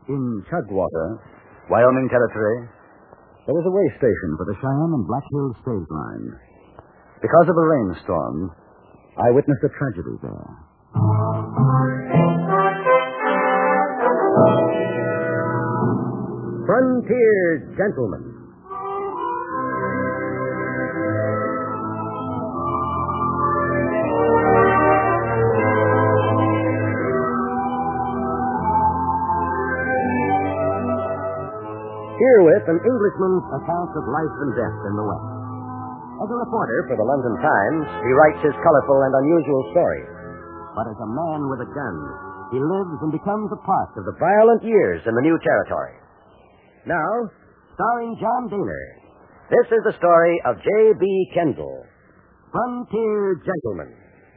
In Chugwater, Wyoming Territory, there was a way station for the Cheyenne and Black Hills stage line. Because of a rainstorm, I witnessed a tragedy there. Frontier Gentlemen. Herewith an Englishman's account of life and death in the West. As a reporter for the London Times, he writes his colorful and unusual stories. But as a man with a gun, he lives and becomes a part of the violent years in the new territory. Now, starring John Daner, this is the story of J.B. Kendall, Frontier Gentleman.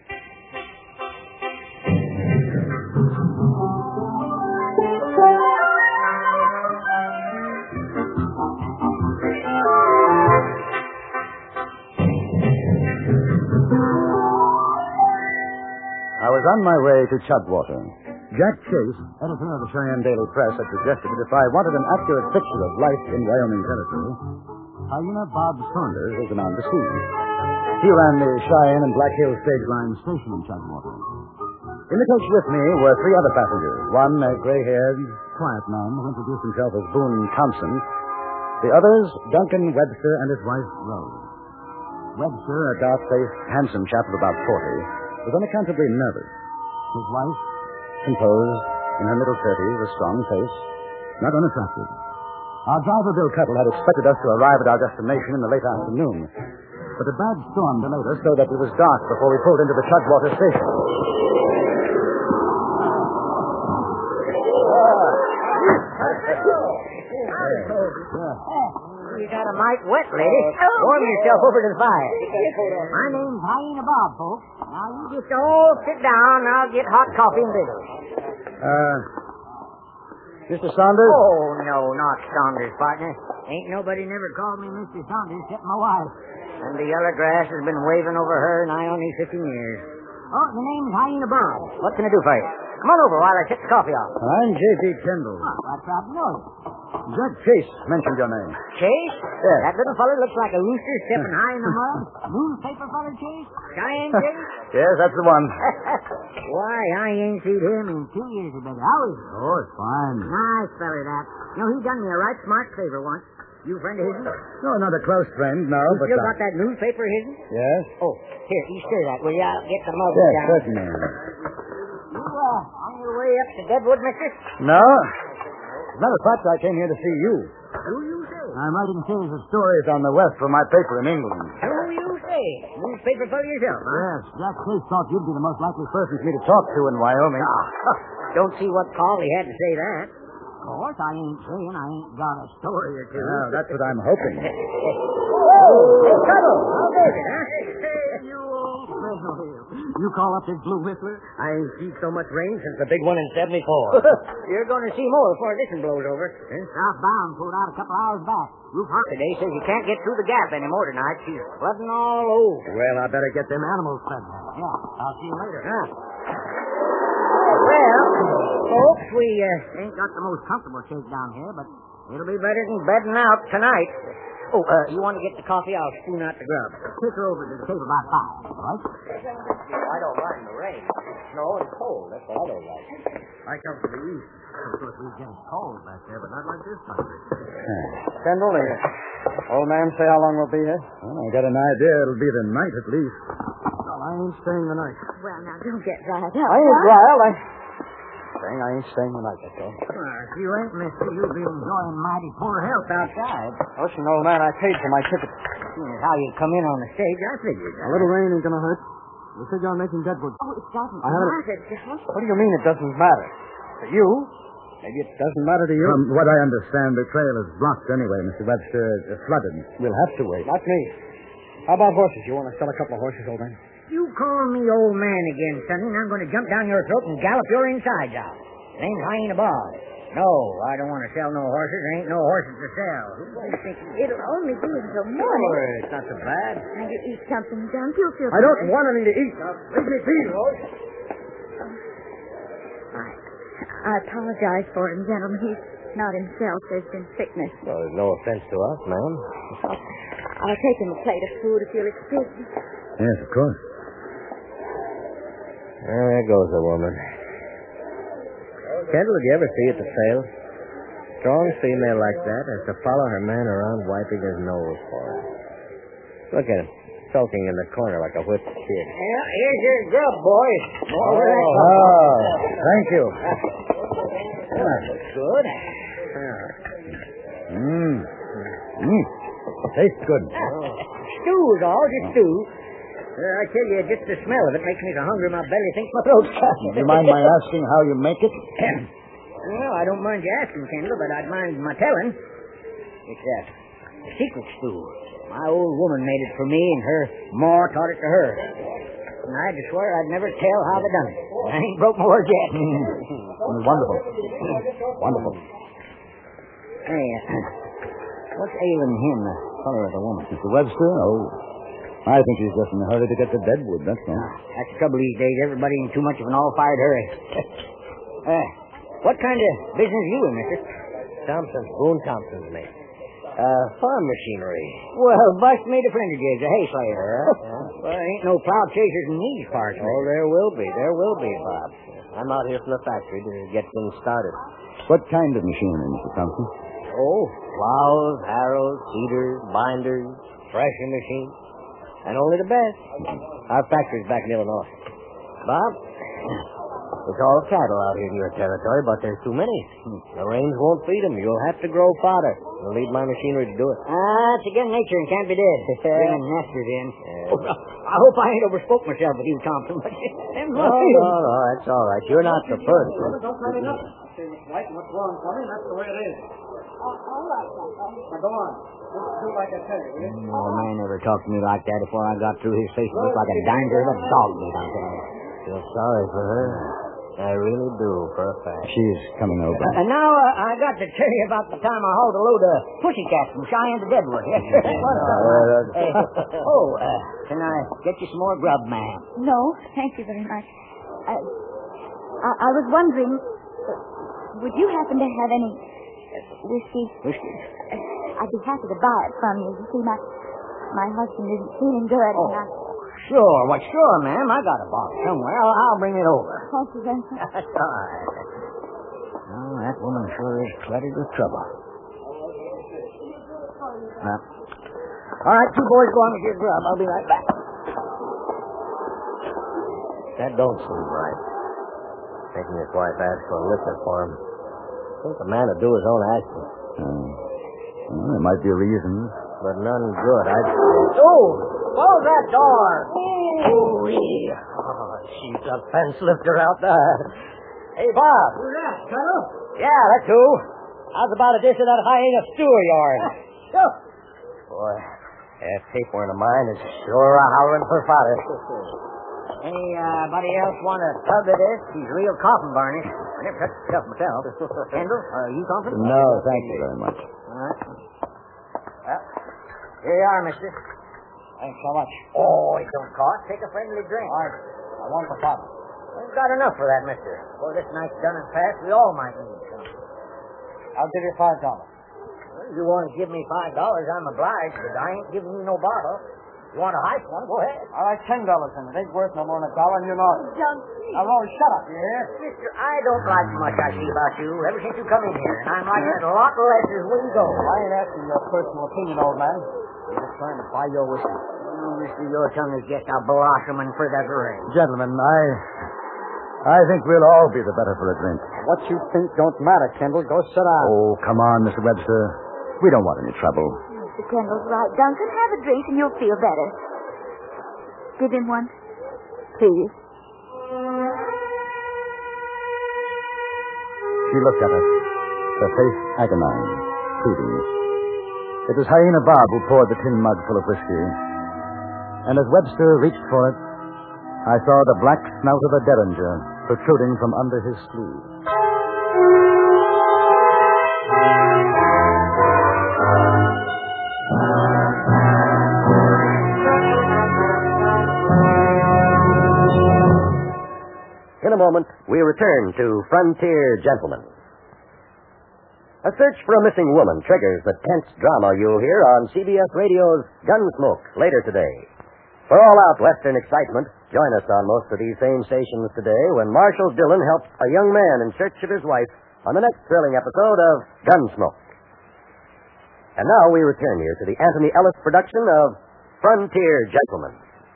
I was on my way to Chugwater. Jack Chase, editor of the Cheyenne Daily Press, had suggested that if I wanted an accurate picture of life in Wyoming Territory, Hyena Bob Saunders was the man to see. He ran the Cheyenne and Black Hills stage line station in Chugwater. In the coach with me were three other passengers. One, a gray-haired, quiet man who introduced himself as Boone Thompson. The others, Duncan Webster and his wife, Rose. Webster, a dark-faced, handsome chap of about 40, was unaccountably nervous. His wife, composed, in her middle 30s, a strong face, not unattractive. Our driver, Bill Cuttle, had expected us to arrive at our destination in the late afternoon. But a bad storm delayed us so that it was dark before we pulled into the Chugwater station. You got a mite wet, lady. Warm yourself over to the fire. My name's Hyena Bob, folks. Now, you just all sit down, and I'll get hot coffee and victuals. Mr. Saunders? Oh, no, not Saunders, partner. Ain't nobody never called me Mr. Saunders except my wife. And the yellow grass has been waving over her nigh only 15 years. Oh, the name's Hyena Bob. What can I do for you? Come on over while I set the coffee off. I'm J.B. Kendall. Oh, that's right, no. Jack Chase mentioned your name. Chase? Yes. That little feller looks like a rooster stepping high in the mud. Newspaper feller, Chase? Cheyenne Chase? Yes, that's the one. Why, I ain't seen him in 2 years or better. How is he? Oh, it's fine. Nice feller, that. You know, he done me a right smart favor once. You a friend of his? No, not a close friend, no, You but... still got that newspaper of his? Yes? Oh, here, you stir that, will you? I'll get the mug Yes, down. certainly. You, on your way up to Deadwood, mister? No. As a matter of fact, I came here to see you. Who you say? I'm writing a series of stories on the West for my paper in England. Who you say? Newspaper feller yourself, huh? Yes, Jack Chase thought you'd be the most likely person for me to talk to in Wyoming. Don't see what call he had to say that. Of course, I ain't saying I ain't got a story or two. Well, that's what I'm hoping. Hey, Tuttle, how is it, huh? Hey, you old frizzle here. You call up this blue whistler? I ain't seen so much rain since the big one in 74. You're going to see more before this one blows over. Southbound pulled out a couple hours back. Ruth Hart today says you can't get through the gap anymore tonight. She's flooding all over. Well, I better get them animals fed. Yeah, I'll see you later. Huh? Well, folks, we ain't got the most comfortable shape down here, but it'll be better than bedding out tonight. Oh, you want to get the coffee? I'll spoon out the grub. Take her over to the table about 5, all right? I don't mind the rain. Snow and cold. That's what I don't like. I come from the east. Of course, we get cold back there, but not like this country. Kendall, the old man say how long we'll be here? Well, I got an idea it'll be the night at least. Well, I ain't staying the night. Well, now, don't get riled up. I ain't wild. I ain't staying the night, that's all. If you ain't, mister, you'll be enjoying mighty poor health outside. Listen, old man, I paid for my ticket. How you come in on the stage, I figured. A little rain ain't gonna hurt. You said you're making Deadwood. Oh, it doesn't I haven't- matter, Jack. What do you mean it doesn't matter? To you? Maybe it doesn't matter to you. From what I understand, the trail is blocked anyway, Mr. Webster. Flooded. We'll have to wait. Not me. How about horses? You want to sell a couple of horses, old man? You call me old man again, Sonny, and I'm going to jump down your throat and gallop your insides out. Name's Hyena Bob. No, I don't want to sell no horses. There ain't no horses to sell. It'll only be until morning. Oh, it's not so bad. Now you eat something, John. You'll feel I don't better. want anything to eat. Leave me be, Rose. I apologize for him, gentlemen. He's not himself. There's been sickness. Well, there's no offense to us, ma'am. I'll take him a plate of food if you'll excuse me. Yes, of course. There goes a woman. Kendall, did you ever see at the sale? Strong female like that has to follow her man around wiping his nose for her. Look at him, sulking in the corner like a whipped kid. Yeah, here's your grub, boys. Thank you. That looks good. Tastes good. Stew is all, just stew. I tell you, just the smell of it makes me so hungry my belly thinks my throat's cut. Do you mind my asking how you make it? Well, I don't mind you asking, Kendall, but I'd mind my telling. It's a secret stew. My old woman made it for me, and her ma taught it to her. And I had to swear I'd never tell how they done it. I ain't broke my word yet. Wonderful. Wonderful. Hey, what's ailing him, the color of the woman? Mr. Webster? Oh, I think he's just in a hurry to get to Deadwood, that's all. That's the trouble these days. Everybody in too much of an all-fired hurry. What kind of business you in, mister? Boone Thompson's mate. Farm machinery. Well, bust me to friend of you as a hay slayer, huh? Well, ain't no plow chasers in these parts, Oh, there will be, Bob. I'm out here from the factory to get things started. What kind of machinery, Mr. Thompson? Oh, plows, harrows, seeders, binders, threshing machines, and only the best. Our factory's back in Illinois. Bob, it's all cattle out here in your territory, but there's too many. The rains won't feed them. You'll have to grow fodder. You'll need my machinery to do it. It's against nature and can't be did. Bringing nesters in. Oh, I hope I ain't overspoke myself with you, Thompson. But No, that's all right. You're not the first. Don't tell me nothing. See what's right and what's wrong for me, that's the way it is. All right, Papa. Now go on. Just do like I tell you, will you? No man never talked to me like that before I got through. His face looked like a danger of a dog meat, I'm telling you. Feel sorry for her. I really do, for a fact. She's coming over. And now I got to tell you about the time I hauled a load of pussycats from Cheyenne to Deadwood. Can I get you some more grub, ma'am? No, thank you very much. I was wondering, would you happen to have any whiskey? Whiskey? I'd be happy to buy it from you. You see, my husband isn't feeling good. Oh, And sure, ma'am. I got a box somewhere. I'll bring it over. Thank you very much. That's all right. Oh, that woman sure is cluttered with trouble. All right, you boys go on with your grub. I'll be right back. That don't seem right. Making his wife ask for liquor for him. I think a man will do his own acting. Well, there might be reasons. But none good, I'd say. Oh, close that door. Oh, she's a fence lifter out there. Hey, Bob. Who's that, Colonel? Yeah, that's who. How's about a dish of that hyena stew of yours? Sure. Boy, that tapeworm of mine is sure a howling for fodder. Anybody else want a tub of this? He's real coffin varnish. I never touched the stuff myself. Kendall, are you confident? No, thank you very much. All right. Well, here you are, mister. Thanks so much. Oh, it don't cost. Take a friendly drink. All right. I want the bottle. We've got enough for that, mister. Before this night's done and past, we all might need some. I'll give you $5. Well, you want to give me $5, I'm obliged, but I ain't giving you no bottle. You want a heist one, go ahead. All right, $10 in it. Ain't worth no more than $1, and you know it. John, Now, Rose, shut up, you hear? Mister, I don't like much I see about you ever since you come in here, and I'm liking it a lot less as we go. I ain't asking your personal opinion, old man. I'm just trying to buy your whiskey. Oh, mister, your tongue is just a blossoming for the grave. Gentlemen, I think we'll all be the better for a drink. What you think don't matter, Kendall. Go sit down. Oh, come on, Mr. Webster. We don't want any trouble. Mr. Kendall's right. Duncan, have a drink and you'll feel better. Give him one, please. She looked at us, her face agonized, pleading. It was Hyena Bob who poured the tin mug full of whiskey. And as Webster reached for it, I saw the black snout of a derringer protruding from under his sleeve. In a moment, we return. return to Frontier Gentlemen. A search for a missing woman triggers the tense drama you'll hear on CBS Radio's Gunsmoke later today. For all out Western excitement, join us on most of these same stations today when Marshal Dillon helps a young man in search of his wife on the next thrilling episode of Gunsmoke. And now we return here to the Anthony Ellis production of Frontier Gentlemen.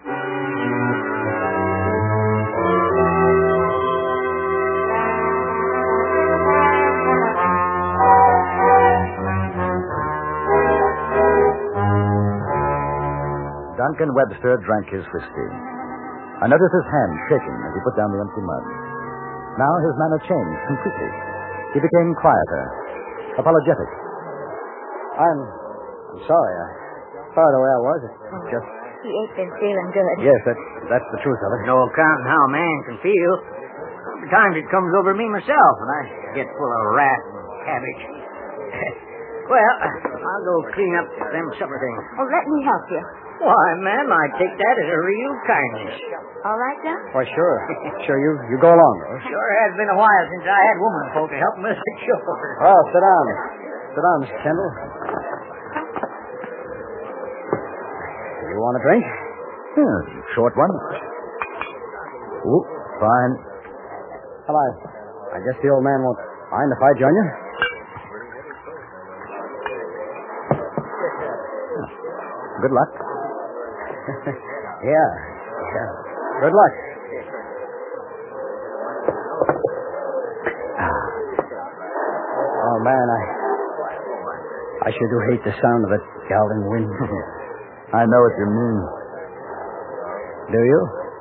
Duncan Webster drank his whiskey. I noticed his hand shaking as he put down the empty mug. Now his manner changed completely. He became quieter, apologetic. I'm sorry. Sorry the way I was. Just... He ain't been feeling good. Yes, that's the truth of it. No counting how a man can feel. Sometimes it comes over me myself when I get full of wrath and cabbage. Well, I'll go clean up them supper things. Oh, let me help you. Why, ma'am, I take that as a real kindness. All right, Doc? Why, sure. Sure, you go along, Rose. Sure has been a while since I had woman folk to help me with the chores. Oh, sit down. Sit down, Mr. Kendall. You want a drink? Short one. Ooh, fine. Well, I guess the old man won't mind if I join you. Good luck. Yeah. Good luck. Oh, man, I sure do hate the sound of that scalding wind. I know what you mean. Do you?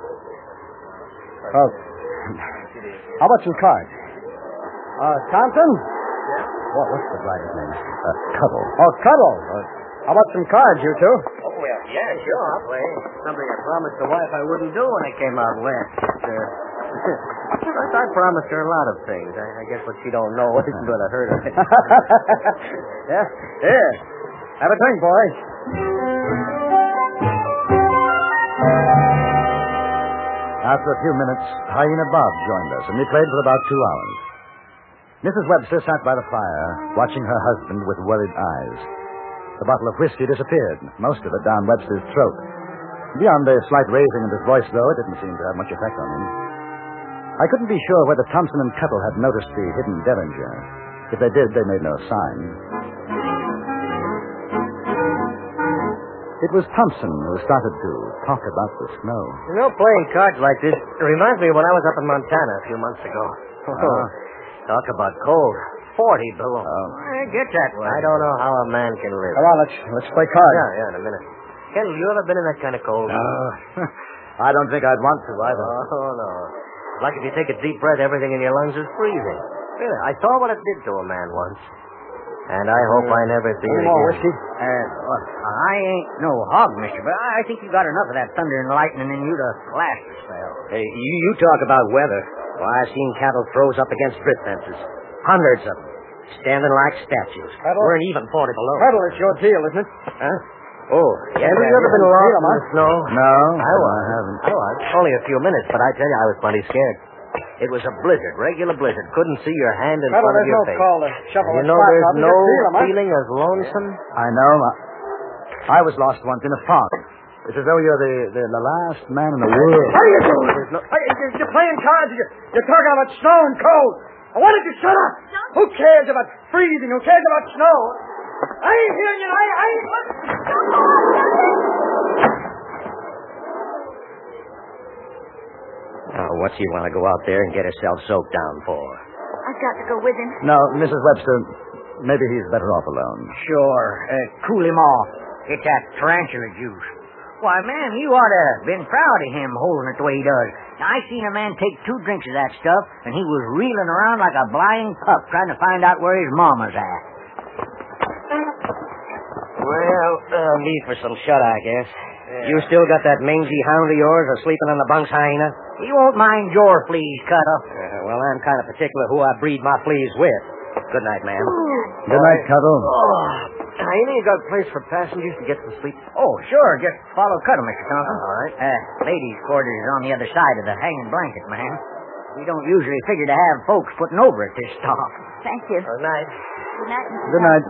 Oh, how about some cards? Thompson? What's the rider's name? Tuttle. Oh, Tuttle. How about some cards, you two? Oh, well, yeah, sure, I'll play. Something I promised the wife I wouldn't do when I came out west. First, I promised her a lot of things. I guess what she don't know isn't going to hurt her. Yeah. Here. Have a drink, boys. After a few minutes, Hyena Bob joined us, and we played for about 2 hours. Mrs. Webster sat by the fire, watching her husband with worried eyes. The bottle of whiskey disappeared, most of it down Webster's throat. Beyond a slight raising of his voice, though, it didn't seem to have much effect on him. I couldn't be sure whether Thompson and Tuttle had noticed the hidden Derringer. If they did, they made no sign. It was Thompson who started to talk about the snow. You know, playing cards like this reminds me of when I was up in Montana a few months ago. Talk about cold. 40 below. It gets that way. I don't know how a man can live. Come on, let's play cards. Yeah, in a minute. Kendall, you ever been in that kind of cold? I don't think I'd want to either. Oh, no. Like if you take a deep breath, everything in your lungs is freezing. Really, I saw what it did to a man once. And I hope I never see it Any more again. whiskey? I ain't no hog, mister, but I think you got enough of that thunder and lightning in you to last a spell. Hey, you talk about weather. Why, I've seen cattle froze up against strip fences. Hundreds of them. Standing like statues. Tuttle? Weren't even 40 below. Tuttle, it's your deal, isn't it? Huh? Oh, yeah. Have Have you ever been lost in the snow? No, I haven't. Only a few minutes, but I tell you, I was plenty scared. It was a blizzard, regular blizzard. Couldn't see your hand in Tuttle, front of there's your no face. call to shuffle You the know, spots there's up. You no just feel 'em, huh? feeling as lonesome. I know. I was lost once in a fog. It's as though you're the last man in the world. What are you doing? You're playing cards. You're talking about snow and cold. Why don't you shut up? Who cares about freezing? Who cares about snow? I ain't hearing you. I ain't... Oh, what you want to go out there and get herself soaked down for? I've got to go with him. No, Mrs. Webster, maybe he's better off alone. Sure. Cool him off. Get that tarantula juice. Why, man, you ought to have been proud of him holding it the way he does. I seen a man take 2 drinks of that stuff, and he was reeling around like a blind pup trying to find out where his mama's at. Well, me for some shut, I guess. Yeah. You still got that mangy hound of yours sleeping on the bunks, Hyena? He won't mind your fleas, Cutter. Well, I'm kind of particular who I breed my fleas with. Good night, ma'am. Good night, Tuttle. Hyena, you got a place for passengers to get some sleep? Oh, sure. Just follow Cutter, Mr. Thompson. All right. Ladies' quarters is on the other side of the hanging blanket, man. We don't usually figure to have folks putting over at this stop. Thank you. Good night. Good night, Mr. Good night.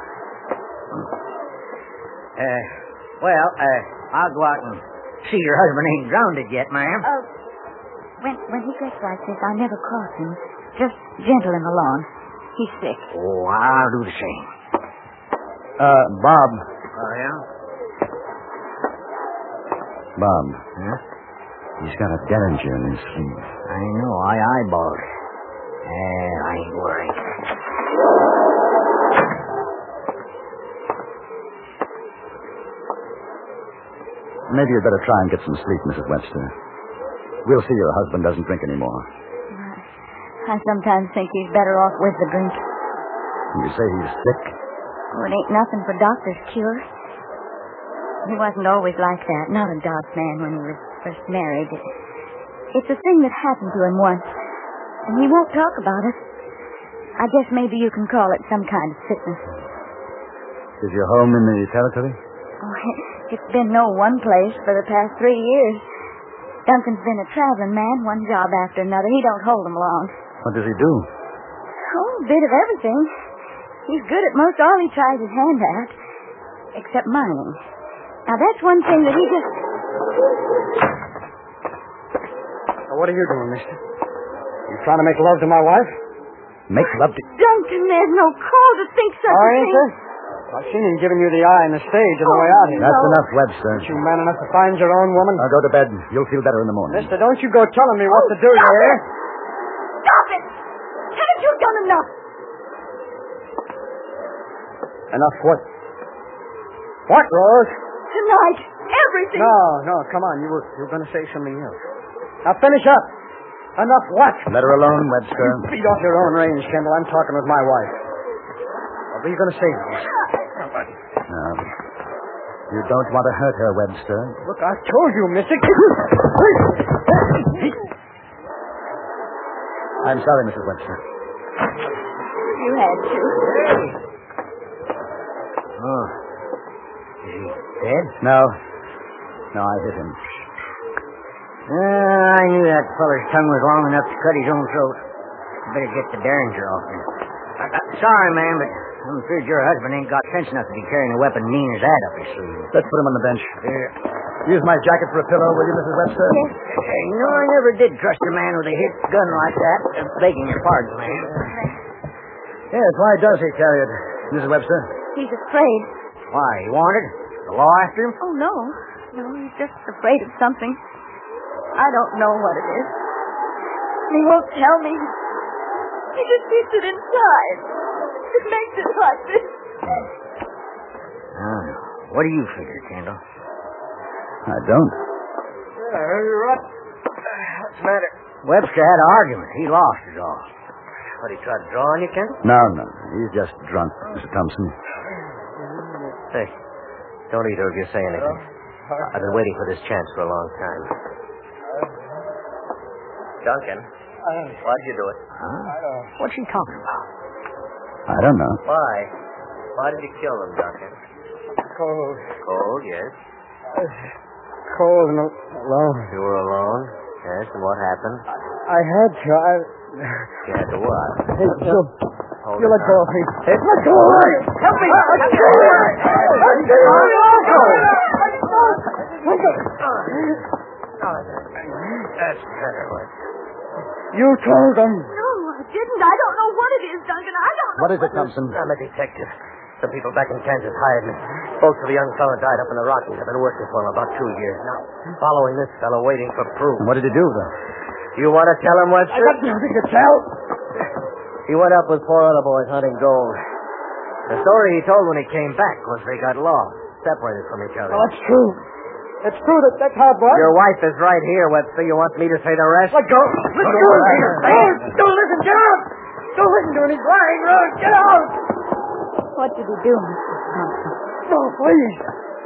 I'll go out and see your husband ain't drowned yet, ma'am. When he gets like this, I never cross him. Just gentle him along. He's sick. Oh, I'll do the same. Bob. Oh, yeah? Bob. Huh? He's got a derringer in his sleeve. I know. I eyeballed it. I ain't worried. Maybe you'd better try and get some sleep, Mrs. Webster. We'll see your husband doesn't drink anymore. I sometimes think he's better off with the drink. You say he's sick? Oh, it ain't nothing for doctor's cure. He wasn't always like that. Not a Dodge man when he was first married. It's a thing that happened to him once. And he won't talk about it. I guess maybe you can call it some kind of sickness. Is your home in the territory? Oh, it's been no one place for the past 3 years. Duncan's been a traveling man, one job after another. He don't hold them long. What does he do? Oh, a bit of everything. He's good at most all he tries his hand at, except mining. Now, that's one thing that he just... What are you doing, mister? You trying to make love to my wife? Make love to... Duncan, there's no call to think such a Ain't thing. there? I've seen him giving you the eye in the stage on the way out here. That's enough, Webster. Aren't you man enough to find your own woman? Now go to bed. You'll feel better in the morning. Mister, don't you go telling me what to do, you Stop hear? it! Stop it! Haven't you done enough? Enough what? What, Rose? Tonight, everything... No, come on. You were going to say something else. Now finish up. Enough what? Let her alone, Webster. Beat off your own range, Kendall. I'm talking with my wife. What were you going to say, Rose? No. You don't want to hurt her, Webster. Look, I told you, mister. I'm sorry, Mrs. Webster. You had to. Oh. Is he dead? No. No, I hit him. I knew that feller's tongue was long enough to cut his own throat. Better get the derringer off him. Sorry, ma'am, but I'm afraid your husband ain't got sense enough to be carrying a weapon mean as that up his sleeve. Let's put him on the bench. Use my jacket for a pillow, will you, Mrs. Webster? Yes. I never did trust a man with a hit gun like that. Begging your pardon, ma'am. Yes, why does he carry it, Mrs. Webster? He's afraid. Why, he wanted? The law after him? Oh, no. No, he's just afraid of something. I don't know what it is. He won't tell me. He just keeps it inside. It makes it like this. What do you figure, Kendall? I don't. I heard you right. What's the matter? Webster had an argument. He lost it all. What, he tried to draw on you, Kendall? No. He's just drunk, Mr. Thompson. Hey, don't either of you say anything. I've been waiting for this chance for a long time. Duncan, why'd you do it? What's he talking about? I don't know. Why? Why did you kill them, Duncan? Cold. Cold, yes. Cold and alone. You were alone? Yes, and what happened? I had to. You had to what? Hey, Joe. Hold You it let go now. of me. Hey, let go of me. Help me. Let go of That's better. You told them. No, I didn't. I don't know what it is, Duncan. I don't know. What is it, Thompson? I'm a detective. Some people back in Kansas hired me. Folks of the young fellow died up in the Rockies. I've been working for him about 2 years now. Following this fellow, waiting for proof. What did you do, though? You want to tell him, Webster? I got nothing to tell. He went up with 4 other boys hunting gold. The story he told when he came back was they got lost, separated from each other. Well, that's true. It's true that's how it was. Your wife is right here, Webster. You want me to say the rest? Let go. Let go of me. Don't listen. Get out. Don't listen to him. He's lying, Rose. Get out. What did he do, Mr. Thompson? No, please.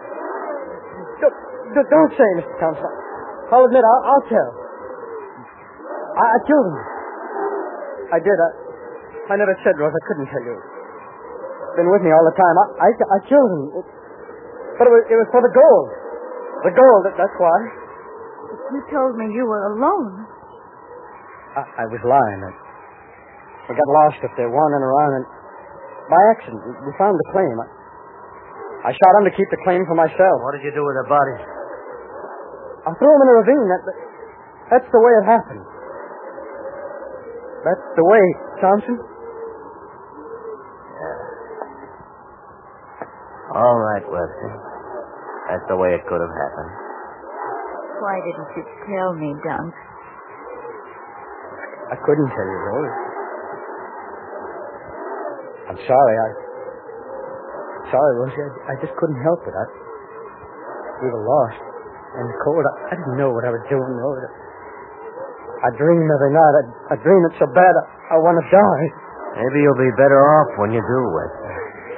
Don't say, Mr. Thompson. I'll admit, I'll tell. I killed him. I did. I never said, Rose. I couldn't tell you. Been with me all the time. I killed him. But it was for the gold. The gold, that's why. You told me you were alone. I was lying. I got lost up there wandering around, and by accident, we found the claim. I shot him to keep the claim for myself. What did you do with the body? I threw him in a ravine. That's the way it happened. That's the way, Thompson. All right, Webster. That's the way it could have happened. Why didn't you tell me, Dunk? I couldn't tell you, Rose. I'm sorry. Sorry, Rosie. I just couldn't help it. We were lost in the cold. I didn't know what I was doing, Rose. I dream every night. I dream it so bad I want to die. Maybe you'll be better off when you do, Webster.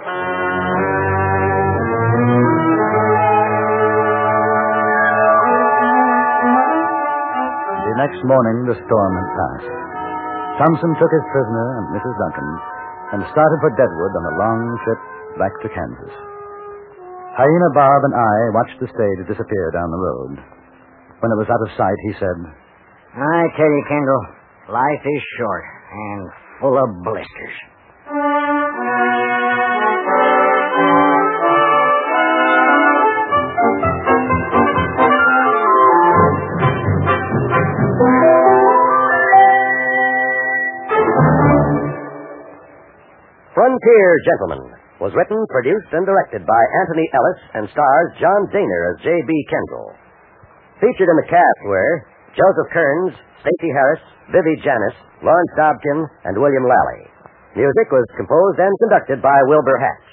The next morning, the storm had passed. Thompson took his prisoner and Mrs. Duncan and started for Deadwood on a long trip back to Kansas. Hyena Bob and I watched the stage disappear down the road. When it was out of sight, he said, I tell you, Kendall, life is short and full of blisters. Frontier Gentlemen was written, produced, and directed by Anthony Ellis and stars John Daner as J.B. Kendall. Featured in the cast were Joseph Kearns, Stacey Harris, Vivi Janis, Lawrence Dobkin, and William Lally. Music was composed and conducted by Wilbur Hatch.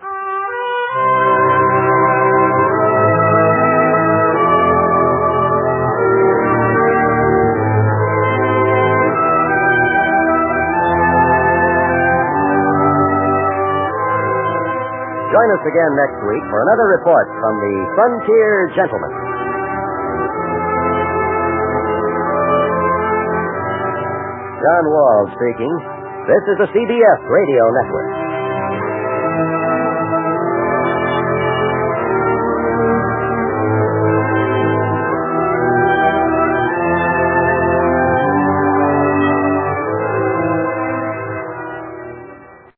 Join us again next week for another report from the Frontier Gentlemen. John Wall speaking. This is the CBS Radio Network.